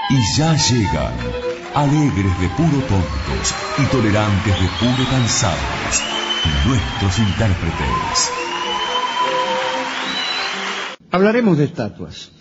Y ya llegan, alegres de puro tontos y tolerantes de puro cansados, nuestros intérpretes. Hablaremos de estatuas.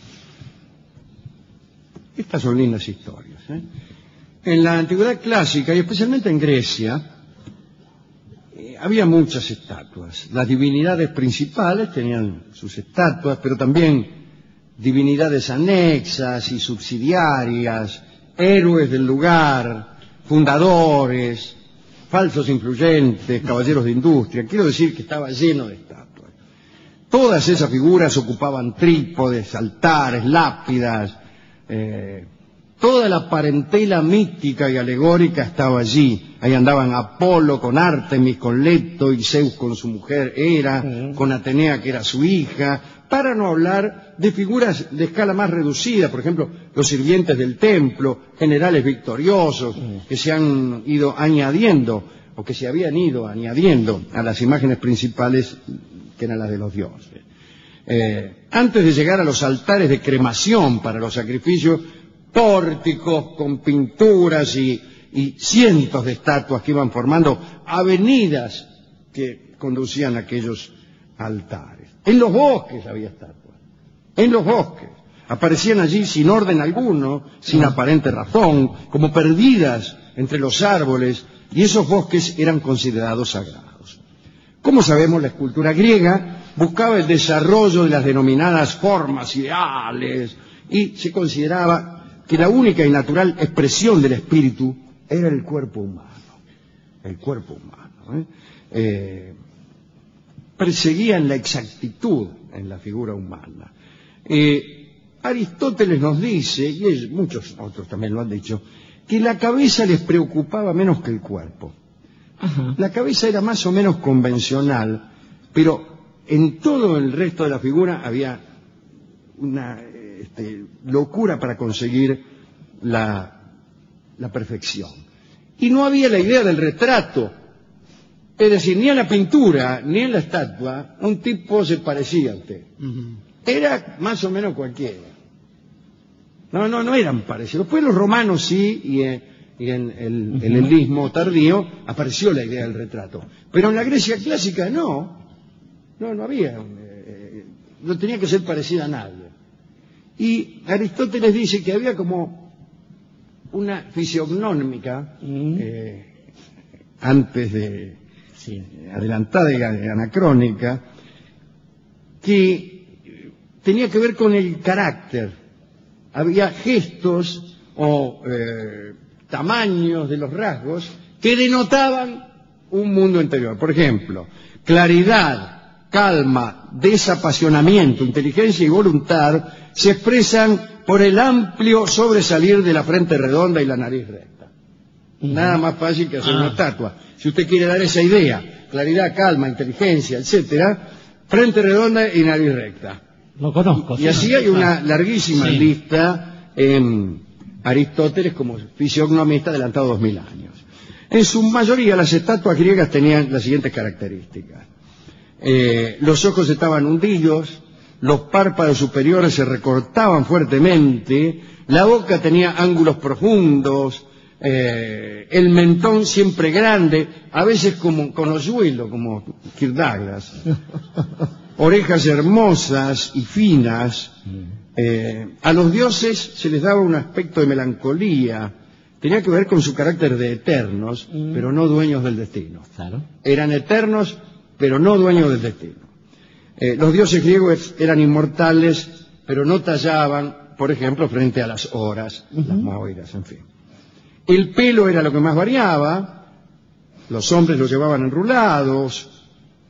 Estas son lindas historias, ¿eh? En la antigüedad clásica, y especialmente en Grecia, había muchas estatuas. Las divinidades principales tenían sus estatuas, pero también divinidades anexas y subsidiarias, héroes del lugar, fundadores, falsos influyentes, caballeros de industria. Quiero decir que estaba lleno de estatuas. Todas esas figuras ocupaban trípodes, altares, lápidas. Toda la parentela mítica y alegórica estaba allí. Ahí andaban Apolo con Artemis, con Leto, y Zeus con su mujer Hera, con Atenea que era su hija, para no hablar de figuras de escala más reducida, por ejemplo, los sirvientes del templo, generales victoriosos, que se han ido añadiendo, o que se habían ido añadiendo a las imágenes principales que eran las de los dioses. Antes de llegar a los altares de cremación para los sacrificios, pórticos con pinturas y cientos de estatuas que iban formando avenidas que conducían a aquellos altares. En los bosques había estatuas, en los bosques. Aparecían allí sin orden alguno, sin aparente razón, como perdidas entre los árboles, y esos bosques eran considerados sagrados. Como sabemos, la escultura griega buscaba el desarrollo de las denominadas formas ideales y se consideraba que la única y natural expresión del espíritu era el cuerpo humano. El cuerpo humano. Perseguían la exactitud en la figura humana. Aristóteles nos dice, y muchos otros también lo han dicho, que la cabeza les preocupaba menos que el cuerpo. Ajá. La cabeza era más o menos convencional, pero en todo el resto de la figura había una locura para conseguir la perfección. Y no había la idea del retrato. Es decir, ni en la pintura, ni en la estatua, un tipo se parecía a usted. Era más o menos cualquiera. No eran parecidos. Después los romanos sí, y en el helenismo tardío apareció la idea del retrato. Pero en la Grecia clásica no había. No tenía que ser parecida a nadie. Y Aristóteles dice que había como una fisiognómica antes de adelantada y anacrónica, que tenía que ver con el carácter. Había gestos o tamaños de los rasgos que denotaban un mundo interior. Por ejemplo, claridad, calma, desapasionamiento, inteligencia y voluntad se expresan por el amplio sobresalir de la frente redonda y la nariz recta. Nada más fácil que hacer una estatua. Si usted quiere dar esa idea, claridad, calma, inteligencia, etcétera, frente redonda y nariz recta. Lo conozco. Y así hay una larguísima lista en Aristóteles como fisiognomista adelantado 2000 años. En su mayoría las estatuas griegas tenían las siguientes características. Los ojos estaban hundidos, los párpados superiores se recortaban fuertemente, la boca tenía ángulos profundos, el mentón siempre grande, a veces como con hoyuelo, como Kirk Douglas, orejas hermosas y finas. A los dioses se les daba un aspecto de melancolía, tenía que ver con su carácter de eternos, pero no dueños del destino. Claro. Eran eternos, pero no dueños del destino. Los dioses griegos eran inmortales, pero no tallaban, por ejemplo, frente a las horas, las moiras, en fin. El pelo era lo que más variaba, los hombres lo llevaban enrulados,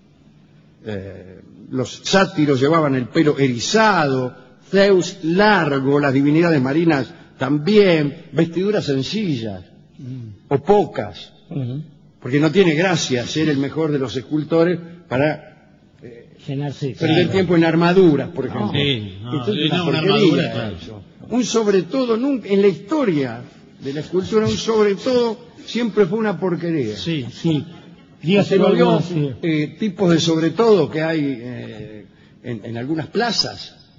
los sátiros llevaban el pelo erizado, Zeus largo, las divinidades marinas también, vestiduras sencillas o pocas, porque no tiene gracia ser el mejor de los escultores para perder tiempo en armaduras, por ejemplo. Una armadura, eso. Un sobre todo, nunca, en la historia de la escultura, un sobre todo siempre fue una porquería. Sí. Se volvió tipos de sobre todo que hay en algunas plazas.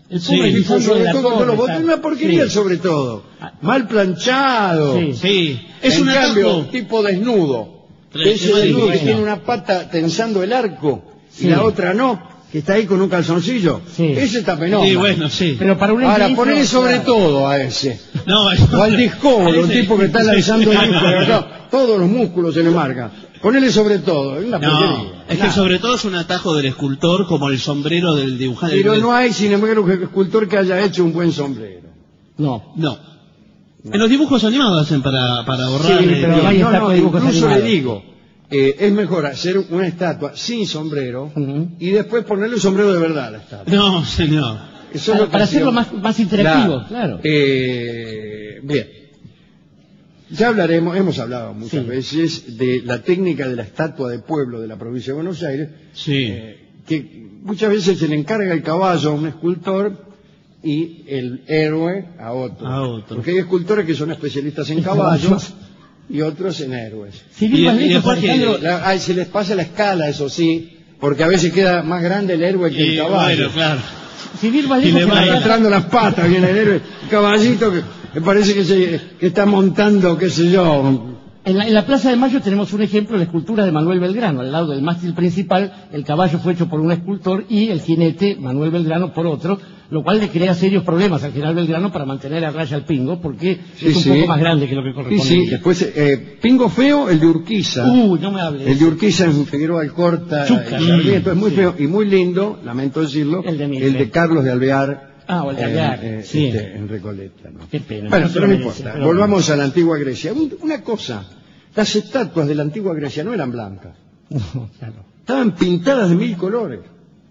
El Sí, pobre guisando de sobre la todo con torre, los botones, está- una porquería sí. sobre todo. Mal planchado. Sí. Sí, es En un cambio, atajo. tipo desnudo. Sí, Ese sí, desnudo que bueno. tiene una pata tensando el arco y Sí. la otra no, que está ahí con un calzoncillo. Sí. Ese está penoso. Sí, bueno, sí. Pero para un Ahora, enterizo, ponele sobre claro. todo a ese. No, O al discóbolo, un ese- tipo que está lanzando el sí. disco, de verdad, todos los músculos se le marcan. Ponele sobre todo, es una No, porquería. es que Nada. sobre todo es un atajo del escultor como el sombrero del dibujante. Pero no hay, sin embargo, un escultor que haya hecho un buen sombrero. No. No. En los dibujos animados hacen para borrar. Sí, pero hay estatuas de dibujos incluso le animados. digo, es mejor hacer una estatua sin sombrero Ujú. y después ponerle un sombrero de verdad a la estatua. No, señor. Eso es lo que Para hacerlo hacíamos. más interactivo, claro. Bien. Ya hablaremos, hemos hablado muchas Sí. veces de la técnica de la estatua de pueblo de la provincia de Buenos Aires, Sí. que muchas veces se le encarga el caballo a un escultor y el héroe a otro. A otro. Porque hay escultores que son especialistas en caballos y otros en héroes. Sin ir Y- más y lejos, después que- Alejandro, Se les pasa la escala, eso sí, porque a veces queda más grande el héroe que el Y caballo. bueno, claro. sin ir más Y lejos, le que va la plaza- Arrastrando las patas viene el héroe, el caballito que me parece que está montando, qué sé yo. En la Plaza de Mayo tenemos un ejemplo de la escultura de Manuel Belgrano. Al lado del mástil principal, el caballo fue hecho por un escultor y el jinete, Manuel Belgrano, por otro, lo cual le crea serios problemas al general Belgrano para mantener a raya al pingo, porque es un poco más grande que lo que Sí, corresponde. sí, después, Pingo Feo, el de Urquiza. No me hables. El de Urquiza en Figueroa Alcorta, Chuca. y Sarmiento, es muy Sí. feo y muy lindo, lamento decirlo, El de Mitre. Carlos de Alvear. O el de Alvear, sí. En Recoleta. ¿no? Qué pena. Bueno, se pero lo no merece, importa. pero Volvamos a la antigua Grecia. Una cosa, las estatuas de la antigua Grecia no eran blancas, bueno. Claro. estaban pintadas de 1000 colores.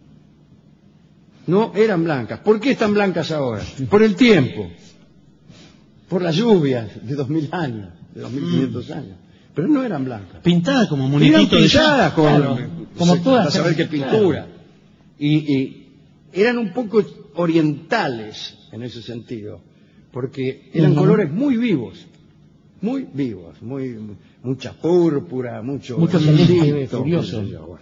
No eran blancas. ¿Por qué están blancas ahora? Por el tiempo, por las lluvias de 2000 años, de 2500 años. Pero no eran blancas. Pintada como Eran muñequito de pintadas con, Claro, como todas para saber qué claro. pintura. Y eran un poco orientales en ese sentido, porque eran Ujú. colores muy vivos, mucha púrpura, mucho celeste, amarillo, furioso. qué sé yo, bueno.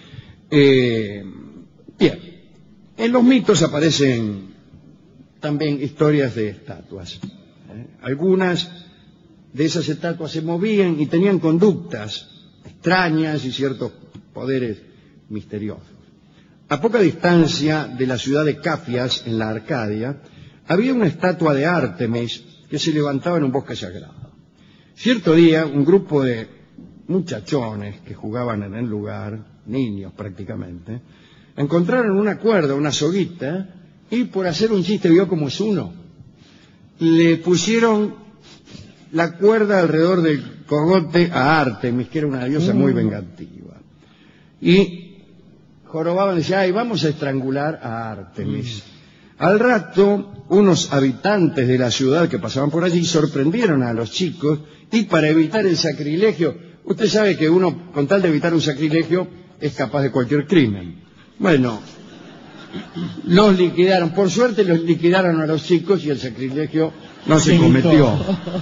Bien, en los mitos aparecen también historias de estatuas. Algunas de esas estatuas se movían y tenían conductas extrañas y ciertos poderes misteriosos. A poca distancia de la ciudad de Cafias, en la Arcadia, había una estatua de Ártemis que se levantaba en un bosque sagrado. Cierto día, un grupo de muchachones que jugaban en el lugar, niños prácticamente, encontraron una cuerda, una soguita, y por hacer un chiste, vio como es uno, le pusieron la cuerda alrededor del cogote a Ártemis, que era una diosa muy vengativa. Y jorobaban y decían, ay, vamos a estrangular a Ártemis. Al rato, unos habitantes de la ciudad que pasaban por allí sorprendieron a los chicos y para evitar el sacrilegio, usted sabe que uno, con tal de evitar un sacrilegio, es capaz de cualquier crimen. Bueno, los liquidaron. Por suerte los liquidaron a los chicos y el sacrilegio no se cometió.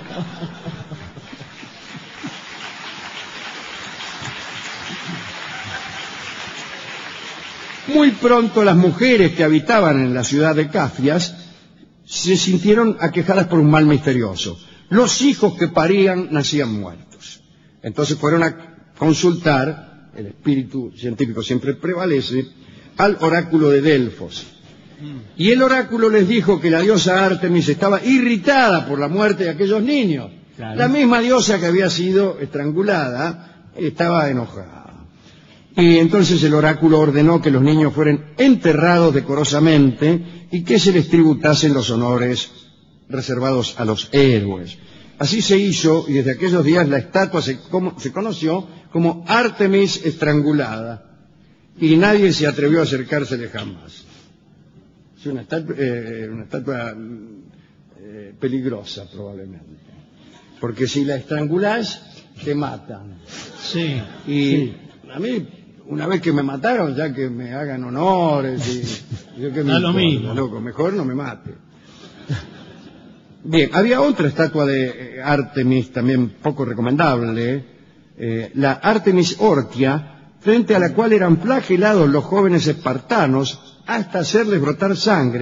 Muy pronto las mujeres que habitaban en la ciudad de Cafias se sintieron aquejadas por un mal misterioso. Los hijos que parían nacían muertos. Entonces fueron a consultar, el espíritu científico siempre prevalece, al oráculo de Delfos. Y el oráculo les dijo que la diosa Ártemis estaba irritada por la muerte de aquellos niños. Claro. La misma diosa que había sido estrangulada estaba enojada. Y entonces el oráculo ordenó que los niños fueran enterrados decorosamente y que se les tributasen los honores reservados a los héroes. Así se hizo y desde aquellos días la estatua se conoció como Ártemis estrangulada y nadie se atrevió a acercársele jamás. Es una estatua peligrosa probablemente, porque si la estrangulás te matan. Sí. Y a mí, una vez que me mataron, ya que me hagan honores y yo que me Da lo importa, mismo. loco, mejor no me mate. Bien, había otra estatua de Ártemis también poco recomendable, la Ártemis Ortia, frente a la cual eran flagelados los jóvenes espartanos hasta hacerles brotar sangre,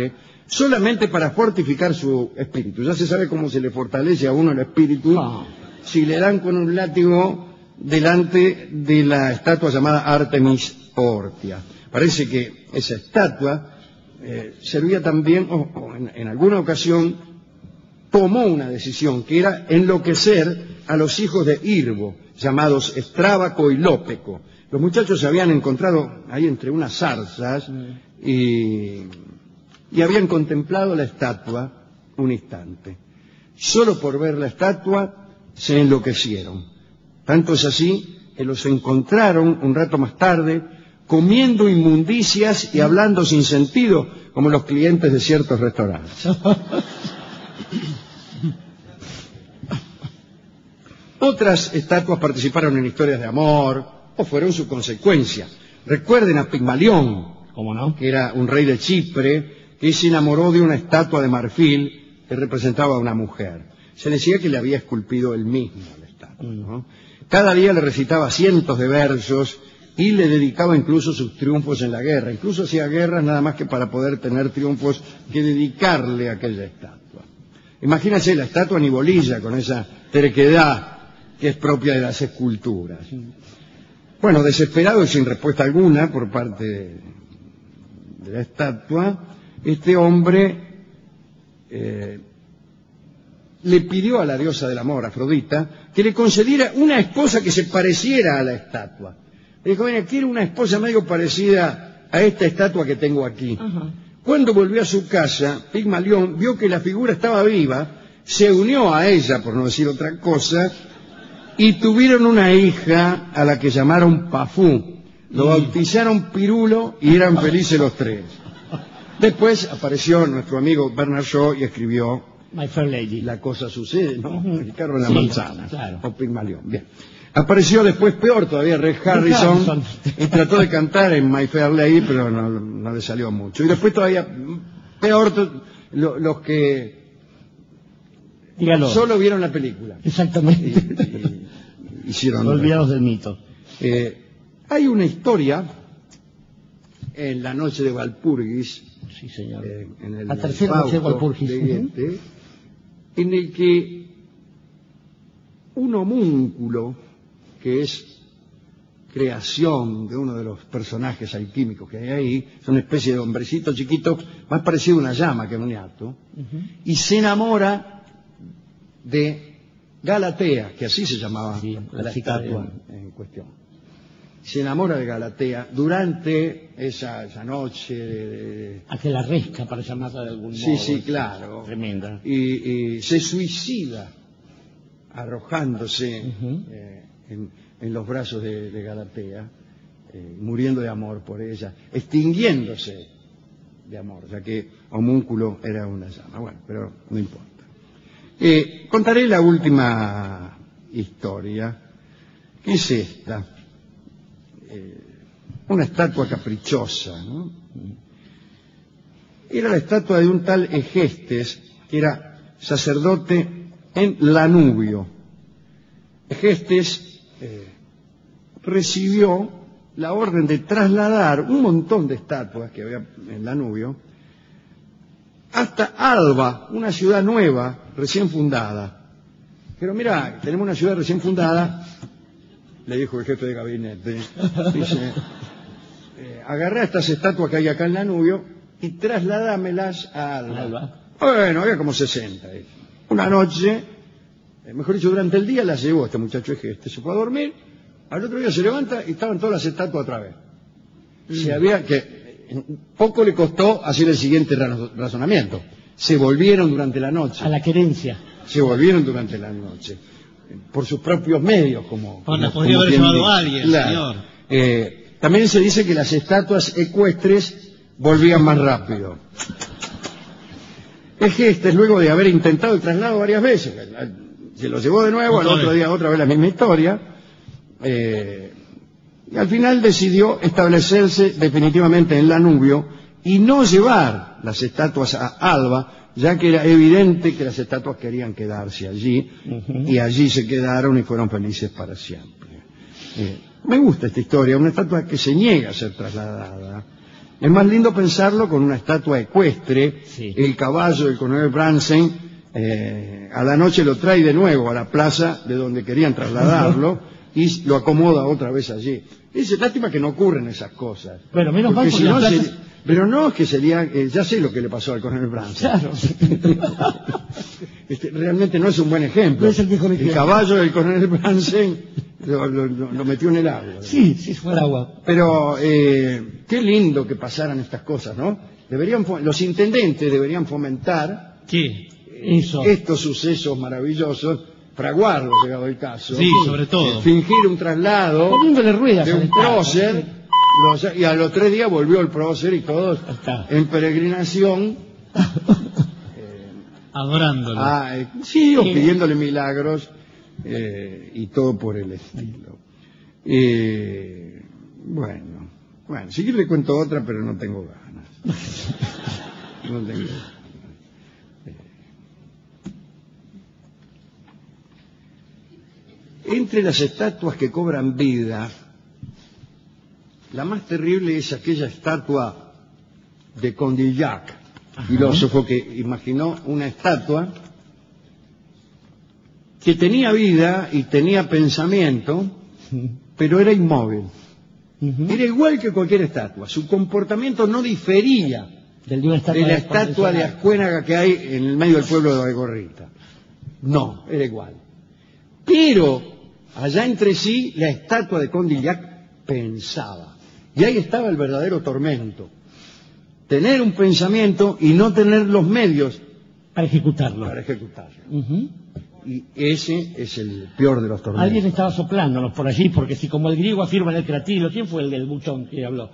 solamente para fortificar su espíritu. Ya se sabe cómo se le fortalece a uno el espíritu si le dan con un látigo delante de la estatua llamada Artemis Ortia. Parece que esa estatua servía también, o en alguna ocasión tomó una decisión, que era enloquecer a los hijos de Irbo, llamados Estrábaco y Lópeco. Los muchachos se habían encontrado ahí entre unas zarzas y habían contemplado la estatua un instante. Solo por ver la estatua se enloquecieron. Tanto es así que los encontraron un rato más tarde comiendo inmundicias y hablando sin sentido, como los clientes de ciertos restaurantes. Otras estatuas participaron en historias de amor o fueron su consecuencia. Recuerden a Pigmalión, ¿Cómo no? que era un rey de Chipre, que se enamoró de una estatua de marfil que representaba a una mujer. Se decía que le había esculpido él mismo la estatua, ¿no? Cada día le recitaba cientos de versos y le dedicaba incluso sus triunfos en la guerra. Incluso hacía guerras nada más que para poder tener triunfos que dedicarle a aquella estatua. Imagínense la estatua ni bolilla con esa terquedad que es propia de las esculturas. Bueno, desesperado y sin respuesta alguna por parte de la estatua, este hombre le pidió a la diosa del amor, Afrodita, que le concediera una esposa que se pareciera a la estatua. Le dijo, mira, quiero una esposa medio parecida a esta estatua que tengo aquí. Ajá. Cuando volvió a su casa, Pigmalión vio que la figura estaba viva, se unió a ella, por no decir otra cosa, y tuvieron una hija a la que llamaron Pafú. Lo bautizaron Pirulo y eran felices los tres. Después apareció nuestro amigo Bernard Shaw y escribió My Fair Lady. La cosa sucede, ¿no? Ujú. El carro en la Sí, manzana. claro. O Pigmalión. Bien. Apareció después peor todavía Red Harrison y trató de cantar en My Fair Lady, pero no le salió mucho. Y después todavía peor los que Dígalo. solo vieron la película. Exactamente. Y hicieron... Olvidados del mito. Hay una historia en la noche de Walpurgis, Sí, señor. en el La tercera noche de Fausto Walpurgis. de Goethe, en el que un homúnculo, que es creación de uno de los personajes alquímicos que hay ahí, es una especie de hombrecito chiquito, más parecido a una llama que a un ñato, y se enamora de Galatea, que así se llamaba Sí, la la chica estatua en cuestión. Se enamora de Galatea durante esa noche Aquelarresca, para llamarla de algún modo. Sí, sí, claro. Tremenda. Y se suicida arrojándose en los brazos de Galatea, muriendo de amor por ella, extinguiéndose de amor, ya que homúnculo era una llama. Bueno, pero no importa. Contaré la última historia, que es esta. Una estatua caprichosa, ¿no? Era la estatua de un tal Egestes, que era sacerdote en Lanubio. Egestes recibió la orden de trasladar un montón de estatuas que había en Lanubio hasta Alba, una ciudad nueva, recién fundada. Pero mira, tenemos una ciudad recién fundada, le dijo el jefe de gabinete, dice, agarrá estas estatuas que hay acá en Lanubio y trasladámelas a Alba. Bueno, había como 60. Una noche, mejor dicho, durante el día las llevó este muchacho Egestes, se fue a dormir, al otro día se levanta y estaban todas las estatuas otra vez. Poco le costó hacer el siguiente razonamiento. Se volvieron durante la noche. A la querencia. Se volvieron durante la noche. Por sus propios medios, como podría haber llevado a alguien, claro. señor. También se dice que las estatuas ecuestres volvían más rápido. Egestes, luego de haber intentado el traslado varias veces, se lo llevó de nuevo, al otro día otra vez la misma historia, y al final decidió establecerse definitivamente en Lanubio y no llevar las estatuas a Alba, ya que era evidente que las estatuas querían quedarse allí, y allí se quedaron y fueron felices para siempre. Me gusta esta historia, una estatua que se niega a ser trasladada, Es más lindo pensarlo con una estatua ecuestre. Sí. El caballo del coronel Bransen a la noche lo trae de nuevo a la plaza de donde querían trasladarlo y lo acomoda otra vez allí. Es lástima que no ocurren esas cosas. Bueno, menos mal Porque porque si no las plazas- pero no es que sería... ya sé lo que le pasó al coronel Bransen. Claro. Realmente no es un buen ejemplo. No es el mejor ejemplo. Caballo del coronel Bransen lo metió en el agua. Sí, fue el agua. Pero qué lindo que pasaran estas cosas, ¿no? Los intendentes deberían fomentar ¿Qué? Eso. estos sucesos maravillosos, fraguarlos, llegado el caso. Sí, sobre todo. Fingir un traslado Poniéndole ruedas de al un Estado. prócer, y a los 3 días volvió el prócer y todos Está. en peregrinación, Adorándolo. o pidiéndole milagros, y todo por el estilo. Bueno, si quiere le cuento otra, pero no tengo ganas. No tengo ganas. Entre las estatuas que cobran vida, la más terrible es aquella estatua de Condillac, filósofo que imaginó una estatua que tenía vida y tenía pensamiento, pero era inmóvil. Era igual que cualquier estatua. Su comportamiento no difería Del de una estatua de la estatua de convencional. Ascuénaga que hay en el medio del pueblo de Algorrita. No, era igual. Pero allá entre sí, la estatua de Condillac pensaba. Y ahí estaba el verdadero tormento. Tener un pensamiento y no tener los medios Para ejecutarlo. para ejecutarlo. Ujú. Y ese es el peor de los tormentos. Alguien estaba soplándonos por allí, porque si como el griego afirma en el cratilo, ¿quién fue el del buchón que habló?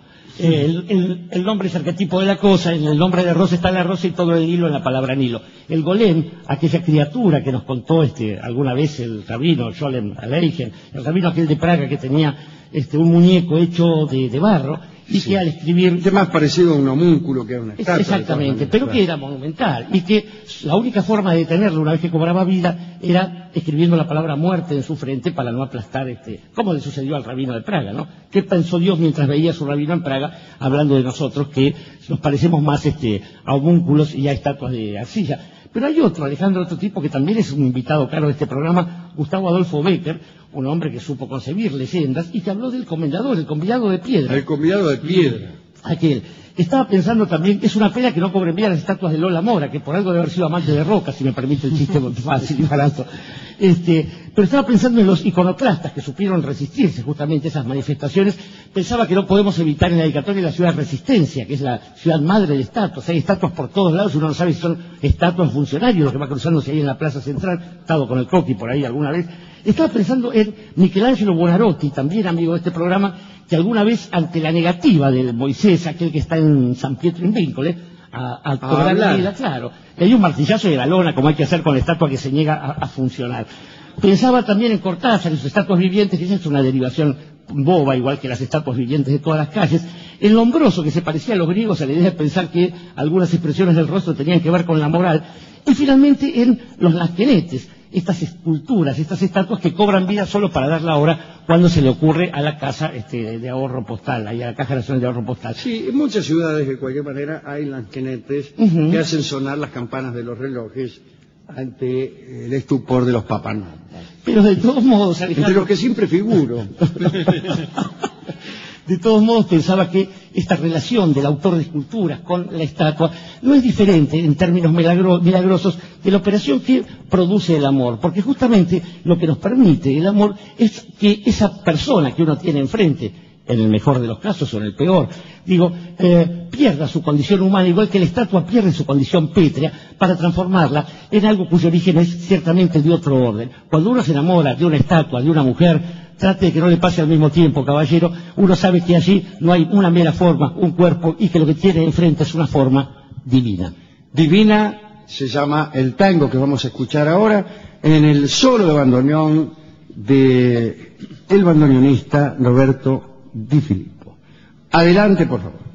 El nombre es arquetipo de la cosa, en el nombre de rosa está la rosa y todo el hilo en la palabra Nilo. El golem, aquella criatura que nos contó alguna vez el rabino Sholem Aleichem, el rabino aquel de Praga que tenía un muñeco hecho de barro, y que al escribir... Es más parecido a un homúnculo que a una estatua. Exactamente, pero que era monumental y que la única forma de detenerlo una vez que cobraba vida era escribiendo la palabra muerte en su frente para no aplastar, como le sucedió al rabino de Praga, ¿no? ¿Qué pensó Dios mientras veía a su rabino en Praga hablando de nosotros que nos parecemos más a homúnculos y a estatuas de arcilla? Pero hay otro tipo que también es un invitado caro de este programa, Gustavo Adolfo Becker, un hombre que supo concebir leyendas y que habló del comendador, el convidado de piedra. El convidado de piedra. Aquel. Estaba pensando también, es una pena que no cobren vida las estatuas de Lola Mora, que por algo debe haber sido amante de Roca, si me permite el chiste fácil y barato. Pero estaba pensando en los iconoclastas que supieron resistirse justamente a esas manifestaciones. Pensaba que no podemos evitar en la dedicatoria la ciudad Resistencia, que es la ciudad madre de estatuas. Hay estatuas por todos lados, uno no sabe si son estatuas funcionarios, los que va cruzándose ahí en la plaza central. He estado con el Coqui por ahí alguna vez. Estaba pensando en Michelangelo Buonarroti, también amigo de este programa, que alguna vez ante la negativa de Moisés, aquel que está en San Pietro in Vincole, a cobrar hablar. vida, claro, le dio un martillazo de la lona, como hay que hacer con la estatua que se niega a funcionar. Pensaba también en Cortázar y sus estatuas vivientes, que esa es una derivación boba, igual que las estatuas vivientes de todas las calles. El Lombroso, que se parecía a los griegos a la idea de pensar que algunas expresiones del rostro tenían que ver con la moral. Y finalmente en los Lasquenetes, estas esculturas, estas estatuas que cobran vida solo para dar la hora cuando se le ocurre a la casa de ahorro postal, ahí a la Caja Nacional de Ahorro Postal. Sí, en muchas ciudades de cualquier manera hay lanquenetes que hacen sonar las campanas de los relojes ante el estupor de los papanatas. Pero de todos modos, Alejandro, Entre los que siempre figuro. de todos modos pensaba que esta relación del autor de esculturas con la estatua no es diferente en términos milagrosos de la operación que produce el amor, porque justamente lo que nos permite el amor es que esa persona que uno tiene enfrente, en el mejor de los casos o en el peor, pierda su condición humana, igual que la estatua pierde su condición pétrea, para transformarla en algo cuyo origen es ciertamente de otro orden. Cuando uno se enamora de una estatua, de una mujer, trate de que no le pase al mismo tiempo, caballero, uno sabe que allí no hay una mera forma, un cuerpo, y que lo que tiene enfrente es una forma divina. Divina se llama el tango que vamos a escuchar ahora en el solo de bandoneón de el bandoneonista Roberto Di Filippo. Adelante, por favor.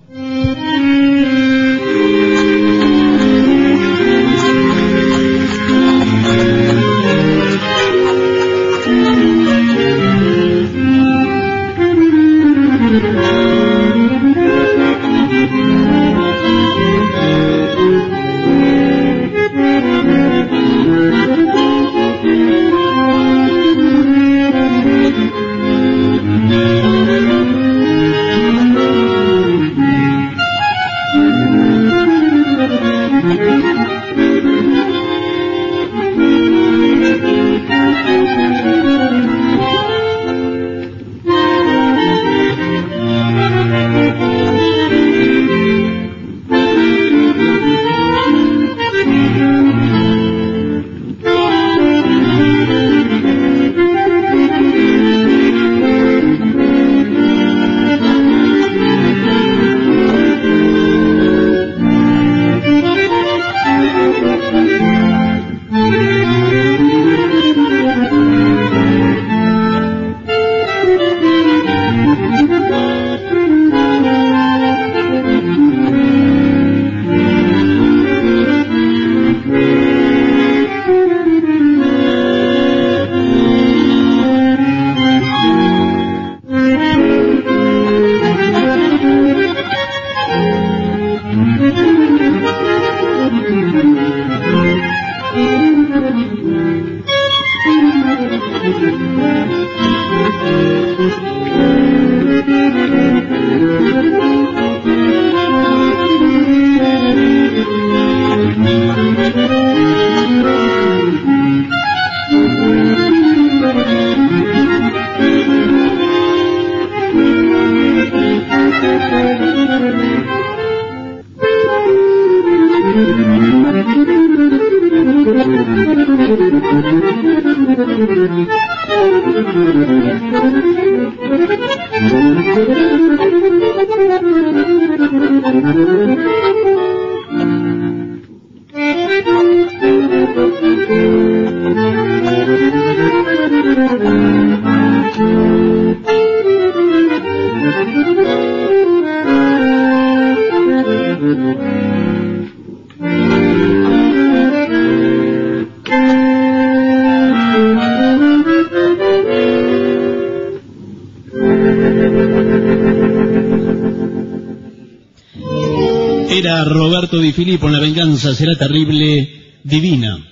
Era Roberto Di Filippo en La venganza será terrible, divina.